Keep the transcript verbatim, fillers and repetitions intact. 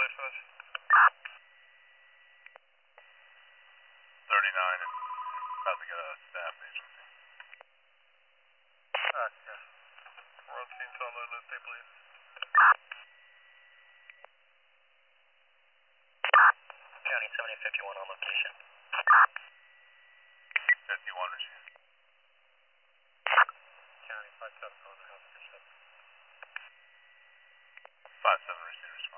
message. thirty-nine, about to get a staff agency. Gotcha. We're on scene, tell them to stay, please. County seventy fifty-one on location. fifty-one receive. County five seven on the house for seven. five seven receivers.